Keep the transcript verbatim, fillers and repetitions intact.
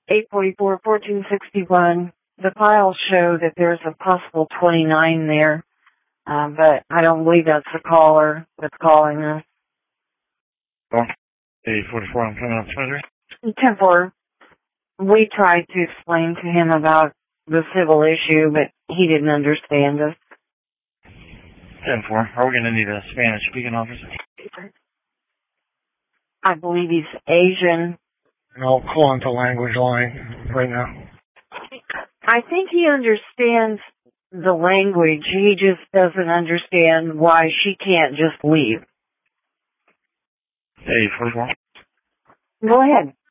eight forty-four, fourteen sixty-one. The files show that there's a possible twenty-nine there, um, but I don't believe that's the caller that's calling us. eight forty-four, I'm coming up Treasury. Templar, we tried to explain to him about the civil issue, but he didn't understand us. ten four, are we going to need a Spanish speaking officer? I believe he's Asian. I'll call into language line right now. I think he understands the language. He just doesn't understand why she can't just leave. eight forty-four. Go ahead.